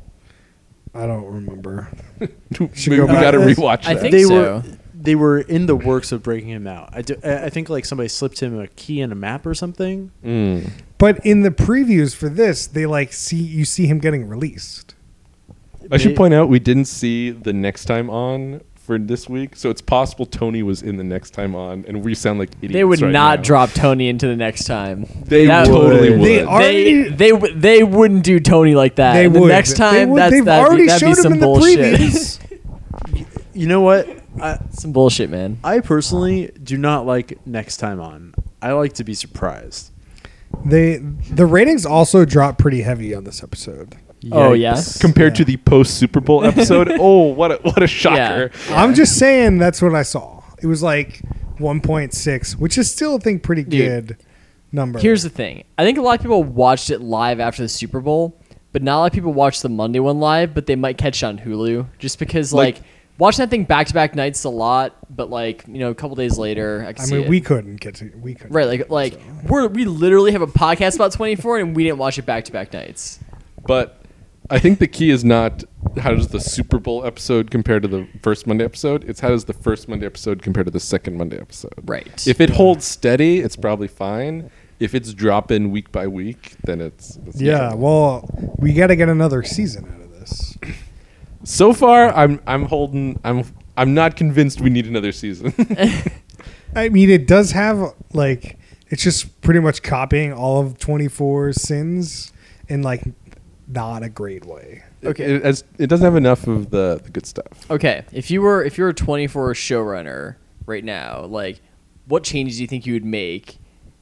I don't remember. Maybe go we back got to to this. rewatch I that. think They so. they were in the works of breaking him out. I think like somebody slipped him a key and a map or something. Mm. But in the previews for this, they see him getting released. I should point out we didn't see the Next Time On for this week, so it's possible Tony was in the Next Time On, and we sound like idiots. They would right not now. drop Tony into the next time. They That totally would. would. They are- They wouldn't do Tony like that. They And the would. next time, They've that'd already be showed him some in the bullshit. previews. You know what? Some bullshit, man. I personally do not like Next Time On. I like to be surprised. The ratings also dropped pretty heavy on this episode. Oh, yeah? Yikes. Compared to the post Super Bowl episode, oh, what a shocker! I'm just saying that's what I saw. It was like 1.6, which is still, I think, pretty good number. Here's the thing. I think a lot of people watched it live after the Super Bowl, but not a lot of people watched the Monday one live, but they might catch it on Hulu just because, like watching that thing back-to-back nights is a lot, but, like, you know, a couple days later, I can see it. we couldn't get to. We couldn't. Right, like we literally have a podcast about 24, and we didn't watch it back-to-back nights. But I think the key is not how does the Super Bowl episode compare to the first Monday episode. It's how does the first Monday episode compare to the second Monday episode. Right. If it holds steady, it's probably fine. If it's dropping week by week, then it's Yeah. Well, we got to get another season out of this. So far, I'm not convinced we need another season. I mean, it does have like it's just pretty much copying all of 24's sins in like not a great way. Okay. It doesn't have enough of the good stuff. Okay, if you're a 24 showrunner right now, like, what changes do you think you would make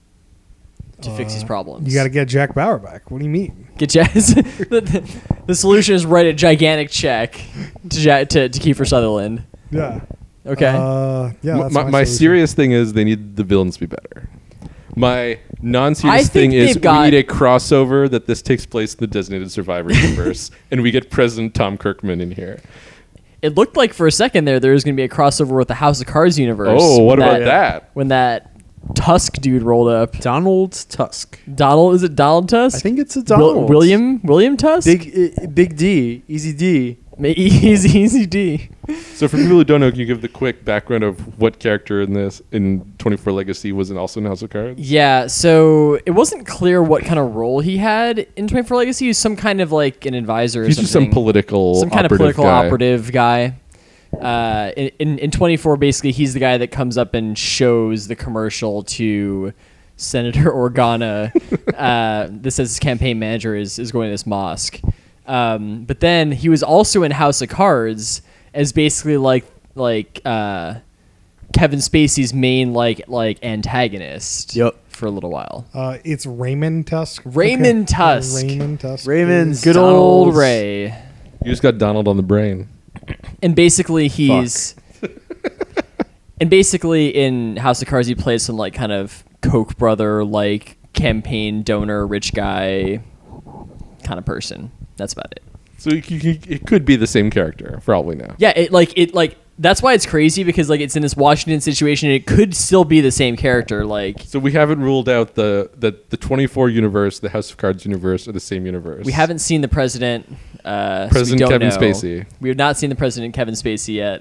to fix these problems? You got to get Jack Bauer back. What do you mean? get Jazz. The solution is write a gigantic check to Kiefer Sutherland. Yeah. Okay. Yeah. That's My solution. serious thing is they need the villains to be better. My I non-serious think thing is they've got- we need a crossover that this takes place in the Designated Survivor universe, and we get President Tom Kirkman in here. It looked like for a second there was going to be a crossover with the House of Cards universe. Oh, what when about that? When that Tusk dude rolled up. Donald Tusk. Donald, is it Donald Tusk? I think it's a Donald. William Tusk? Big D, Easy D. Easy D. So for people who don't know, can you give the quick background of what character in 24 Legacy was also in House of Cards? Yeah, so it wasn't clear what kind of role he had in 24 Legacy. He was some kind of like an advisor or He's something. just some political some kind of operative political guy. operative guy. In 24, basically, he's the guy that comes up and shows the commercial to Senator Organa that says his campaign manager is going to this mosque. But then he was also in House of Cards as basically like Kevin Spacey's main like antagonist. Yep. For a little while. It's Raymond Tusk. Raymond Tusk. Raymond Tusk. Raymond, Good Donald. old Ray. You just got Donald on the brain. And basically he's and basically in House of Cards he plays some like kind of Koch brother like campaign donor rich guy kind of person. That's about it. So it could be the same character for all we know. Yeah, it like that's why it's crazy because like it's in this Washington situation and it could still be the same character like So we haven't ruled out the 24 universe, the House of Cards universe, are the same universe. we haven't seen the president. President so we don't Kevin know. Spacey. We have not seen the president Kevin Spacey yet.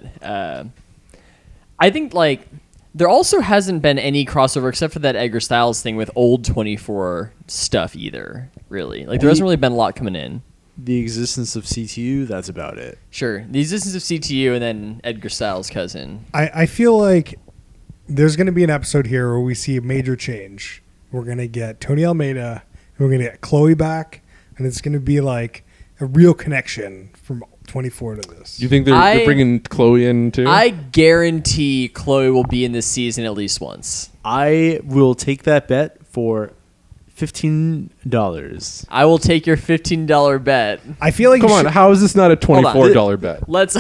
I think like there also hasn't been any crossover except for that Edgar Styles thing with old 24 stuff either. Really, like there hasn't really been a lot coming in. The existence of CTU, that's about it. Sure, the existence of CTU and then Edgar Styles' cousin. I feel like there's going to be an episode here where we see a major change. We're going to get Tony Almeida, and we're going to get Chloe back, and it's going to be like a real connection from 24 to this. You think they're bringing Chloe in too? I guarantee Chloe will be in this season at least once. I will take that bet for $15. I will take your $15 bet. I feel like Come you on, should- how is this not a Hold on. $24 bet? Let's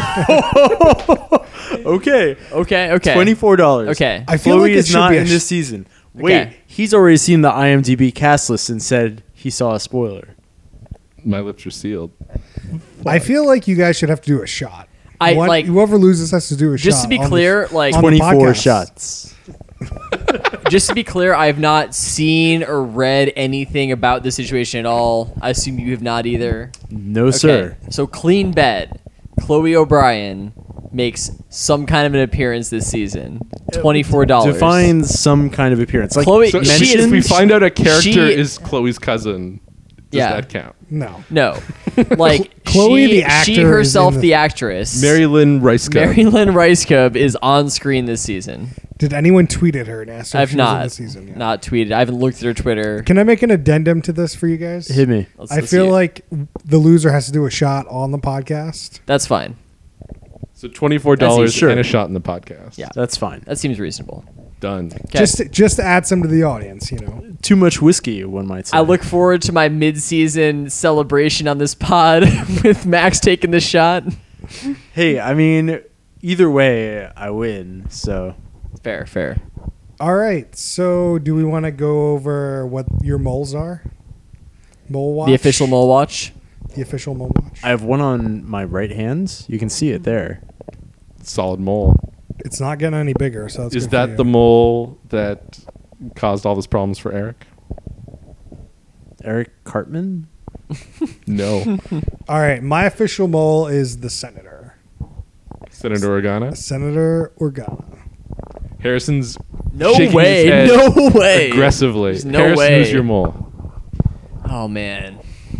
Okay. okay. $24. Okay. I feel Chloe like it is should not be a in sh- this season. Wait, Okay. he's already seen the IMDb cast list and said he saw a spoiler. My lips are sealed. I feel like you guys should have to do a shot. I, like- whoever loses has to do a shot. Just to be on clear, the- like on the 24 podcast. shots. just to be clear, I have not seen or read anything about the situation at all. I assume you have not either. No, sir. So clean bet. Chloe O'Brien makes some kind of an appearance this season. $24. Define some kind of appearance. Like Chloe- So She if is- we find out a character she- is Chloe's cousin, does Yeah. that count? No. No. Like Chloe, she, the actor, she is herself, in the actress. Mary Lynn Rice Mary Lynn Rice Cub is on screen this season. Did anyone tweet at her and ask her if I've she was in not the season yet? not tweeted. I haven't looked at her Twitter. Can I make an addendum to this for you guys? hit me. Let's I see feel it. like the loser has to do a shot on the podcast. That's fine. So $24 Sure. and a shot in the podcast. Yeah. That's fine. That seems reasonable. Done. Okay. Just to add some to the audience, you know. Too much whiskey, one might say. I look forward to my mid-season celebration on this pod with Max taking the shot. Hey, I mean, either way, I win. So Fair. All right. So, do we want to go over what your moles are? Mole watch. The official Mole Watch. The official mole watch. I have one on my right hand. You can see it there. Solid mole. It's not getting any bigger, so that's Is good for that you. the mole that caused all these problems for Eric? Eric Cartman. No. All right. My official mole is the senator, Senator Organa? Senator Organa. Harrison's No shaking way. his head No way. aggressively. There's no Harrison, way. who's your mole? Oh man.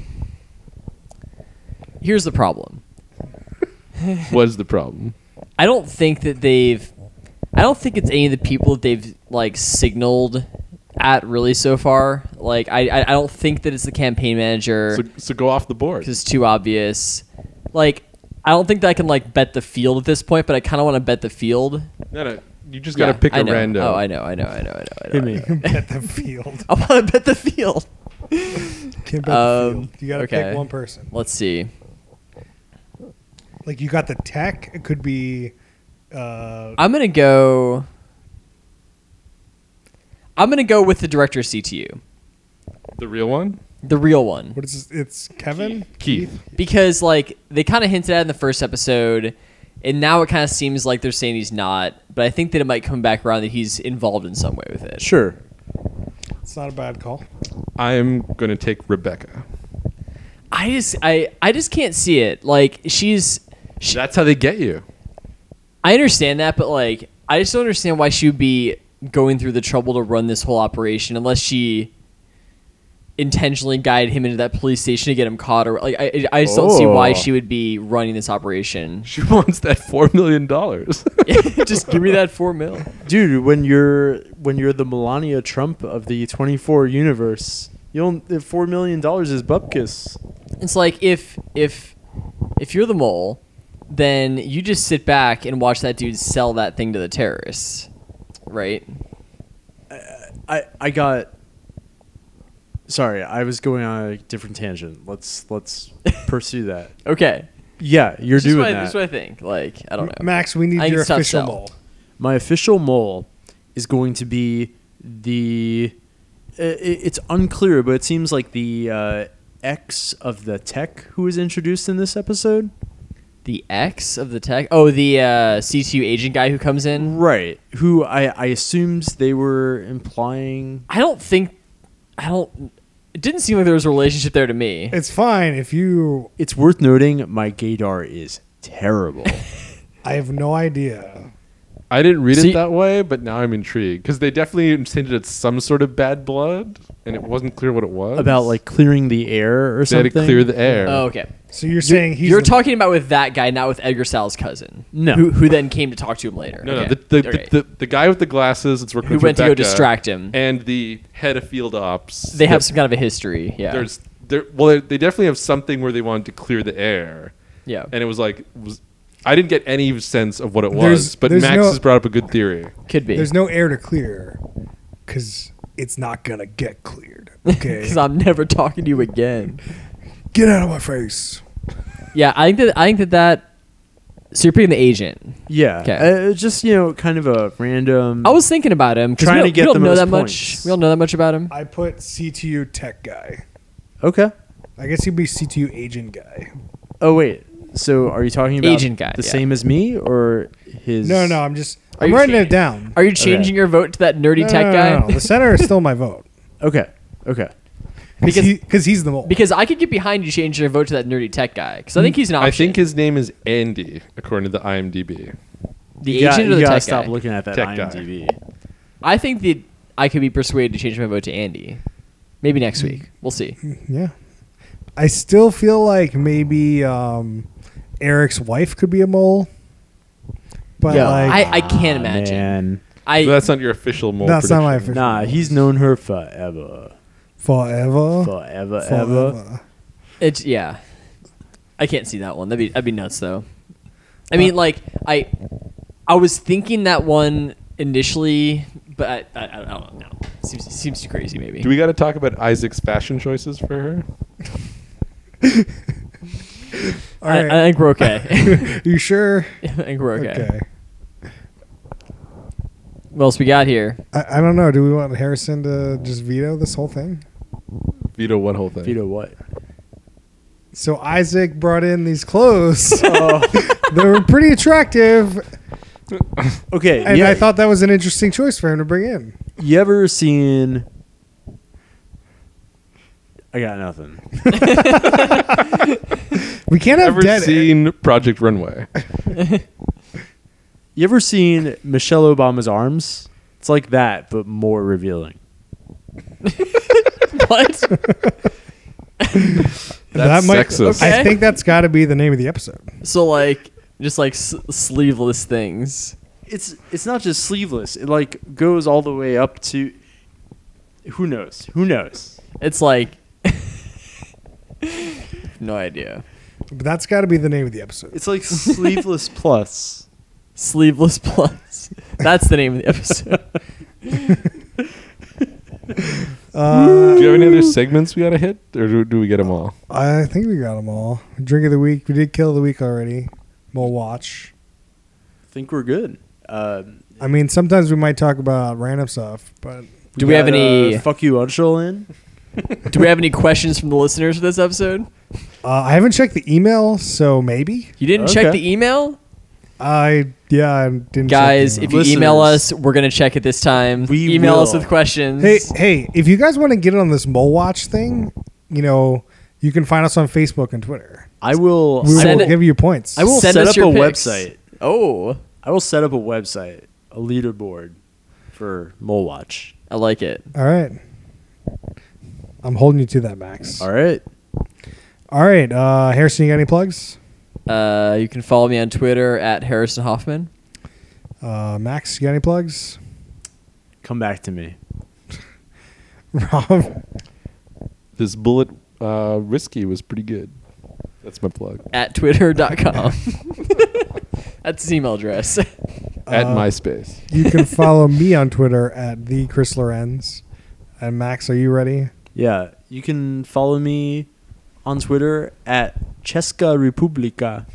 Here's the problem. What is the problem? I don't think it's any of the people that they've like signaled at really so far. Like I don't think that it's the campaign manager So go off the board. because it's too obvious. Like I don't think that I can like bet the field at this point, but I kind of want to bet the field. No. You just got to Yeah, pick I a know. random. Oh, I know. Hit me. Bet the field. I want to bet the field. Can't bet the field. You got to okay. pick one person. Let's see. Like you got the tech. It could be. I'm gonna go with the director of CTU, The real one? the real one, What is this? It's Kevin. Keith. because like they kind of hinted at it in the first episode, and now it kind of seems like they're saying he's not. But I think that it might come back around that he's involved in some way with it. Sure. It's not a bad call. I'm going to take Rebecca. I just can't see it. Like That's how they get you. I understand that, but like I just don't understand why she would be going through the trouble to run this whole operation unless she intentionally guided him into that police station to get him caught, or like I just don't see why she would be running this operation. She wants that $4 million. Just give me that $4 million. Dude, when you're the Melania Trump of the 24 universe, you don't $4 million is bupkis. It's like if you're the mole, then you just sit back and watch that dude sell that thing to the terrorists, right? I got. Sorry, I was going on a different tangent. Let's pursue that. Okay. Yeah, you're doing that. That's what I think. Like, I don't know. Max, we need I think your it's tough official sell. mole. My official mole is going to be the. It's unclear, but it seems like the ex of the tech who was introduced in this episode. The ex of the tech? Oh, the CTU agent guy who comes in? Right. Who I assumed they were implying. It didn't seem like there was a relationship there to me. It's fine if you. It's worth noting my gaydar is terrible. I have no idea. I didn't read See- it that way, but now I'm intrigued because they definitely hinted at some sort of bad blood, and it wasn't clear what it was. About like clearing the air or they had something. to clear the air. Oh, okay. So you're saying he's You're the- talking about with that guy, not with Edgar Sal's cousin. No. Who then came to talk to him later. No, Okay. no, Okay. the guy with the glasses that's working Who with went to go Rebecca distract him. and the head of field ops. They have some kind of a history. Yeah. They definitely have something where they wanted to clear the air, Yeah. and it was like I didn't get any sense of what it There's- was, but there's Max no- has brought up a good theory. Could be. There's no air to clear because it's not gonna get cleared. Okay, Because I'm never talking to you again. get out of my face. Yeah, I think that. So you're picking the agent. Yeah. Okay. Just kind of a random. I was thinking about him because Trying we to get don't the know most that much. points. We don't know that much about him. I put CTU tech guy. Okay. I guess he'd be CTU agent guy. Oh wait. So are you talking about Agent guy, the yeah. same as me or his? No, I'm Are I'm you writing cha- it down. Are you changing your vote to that nerdy No, tech no, guy? no. The center is still my vote Okay. because he's the mole. Because I could get behind you changing your vote to that nerdy tech guy. Because I think he's an option. I think his name is Andy, according to the IMDb. the You agent or the gotta tech stop guy. looking at that Tech guy. IMDb. I think that I could be persuaded to change my vote to Andy. Maybe next week. We'll see. Yeah. I still feel like maybe Eric's wife could be a mole. But Yo, like I can't imagine. Man. I So that's not your official mole. that's not my prediction. official. Nah, he's known her forever. Forever. Forever, ever. Forever. It's yeah. I can't see that one. That'd be nuts though. I mean, like I was thinking that one initially, but I don't know. Seems too crazy. Maybe. Do we got to talk about Isaac's fashion choices for her? All right. I think we're okay. You sure? I think we're okay. Okay. What else we got here? I don't know. Do we want Harrison to just veto this whole thing? Veto one whole thing. Vito, what? So Isaac brought in these clothes. Oh. They were pretty attractive, Okay. and yeah, I thought that was an interesting choice for him to bring in. you ever seen? I got nothing. We can't have Ever dead. seen Project Runway? You ever seen Michelle Obama's arms? It's like that, but more revealing. What? That's might, sexist. I Okay. think that's got to be the name of the episode. So like just like sleeveless things. It's not just sleeveless. It like goes all the way up to. Who knows? Who knows? It's like no idea. But that's got to be the name of the episode. It's like sleeveless plus. Sleeveless plus. That's the name of the episode. Do you have any other segments we got to hit, or do we get them all? I think we got them all. Drink of the week. We did kill of the week already. Mole watch. I think we're good. I mean, sometimes we might talk about random stuff, but Do we have got, any fuck you, Unshul in? do we have any questions from the listeners for this episode? I haven't checked the email, so maybe. You didn't check Okay. the email? I didn't. Guys, check if the you email. email Listeners. us, we're gonna check it this time. We email us will. with questions. Hey, if you guys want to get on this mole watch thing, You can find us on Facebook and Twitter. I will. We Send will it- give you points. I will Send set us up a your picks. website. Oh, I will set up a website, a leaderboard for Mole Watch. I like it. All right. I'm holding you to that, Max. All right. All right. Harrison, you got any plugs? You can follow me on Twitter at Harrison Hoffman. Max, you got any plugs? Come back to me. Rob? This bullet risky was pretty good. That's my plug. At twitter.com. That's his email address. At MySpace. You can follow me on Twitter at the Chris Lorenz. And Max, are you ready? Yeah, you can follow me on Twitter at Česká republika.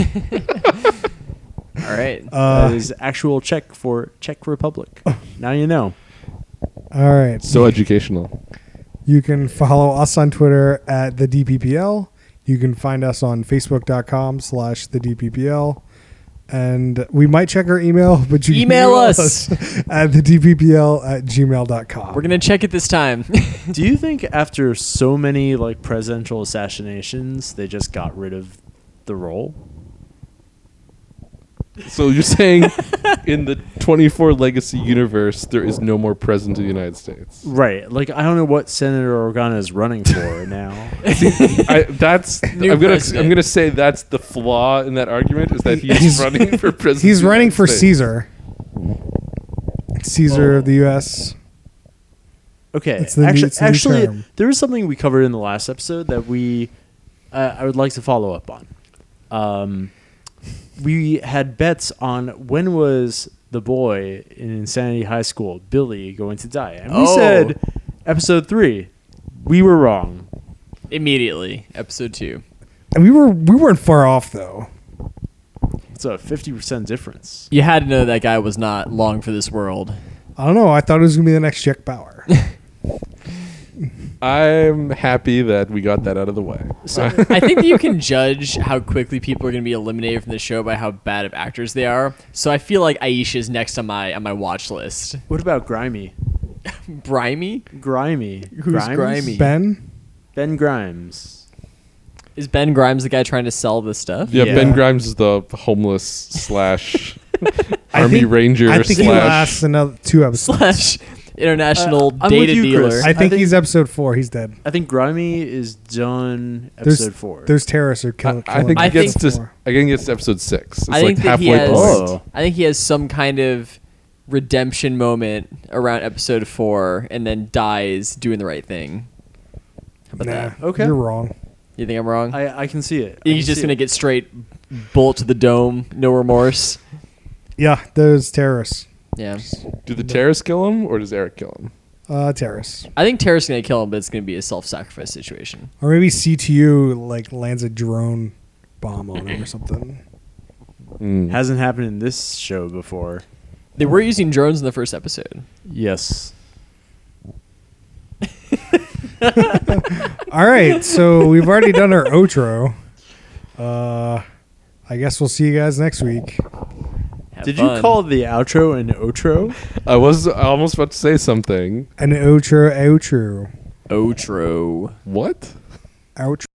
All right. That is actual Czech for Czech Republic. Now you know. All right. So educational. You can follow us on Twitter at the DPPL. You can find us on Facebook.com/the DPPL. And we might check our email, but you Email can us. at the DPPL@gmail.com. We're going to check it this time. Do you think after so many like presidential assassinations, they just got rid of the role? So you're saying in the 24 Legacy universe, there is no more president of the United States? Right. Like I don't know what Senator Organa is running for now. New I'm president. gonna say that's the flaw in that argument is that he's He's- running for president. He's of the running United for States. Caesar. Caesar of the U.S. Okay. It's the new- actually, it's the new actually, term. there was something we covered in the last episode that I would like to follow up on. We had bets on when was the boy in Insanity High School, Billy, going to die, and we said episode 3. We were wrong. Immediately. Episode 2. And we weren't far off though. It's a 50% difference. You had to know that guy was not long for this world. I don't know. I thought it was gonna be the next Jack Bauer. I'm happy that we got that out of the way. So, I think that you can judge how quickly people are going to be eliminated from the show by how bad of actors they are. So I feel like Aisha's next on my watch list. what about Grimy? Grimy? Grimy. Who's Grimes? Grimy? Ben? Ben Grimes. Is Ben Grimes the guy trying to sell this stuff? Yeah, Yeah. Ben Grimes is the homeless slash army ranger I think he slash. lasts another 2 episodes. Slash international I'm data with you, dealer. Chris. I think think- he's episode 4. He's dead. I think Grimy is done There's- episode 4. There's terrorists who kill. I think I he gets think- to. I think he gets to episode 6. It's I like think that halfway he has. point. Oh. I think he has some kind of redemption moment around episode 4, and then dies doing the right thing. How about Nah, that? Okay. You're wrong. You think I'm wrong? I can see it. He's just gonna get straight bullet to the dome, no remorse. Yeah, there's terrorists. Yeah, Do the terrorists kill him, or does Eric kill him? Terrorists. I think Terra's gonna kill him, but it's gonna be a self-sacrifice situation. Or maybe CTU like lands a drone bomb on him or something. Mm. Hasn't happened in this show before. They were using drones in the first episode. Yes. All right, so we've already done our outro. I guess we'll see you guys next week. Have Did fun. you call the outro an outro? I was almost about to say something. An outro. outro? What? Outro.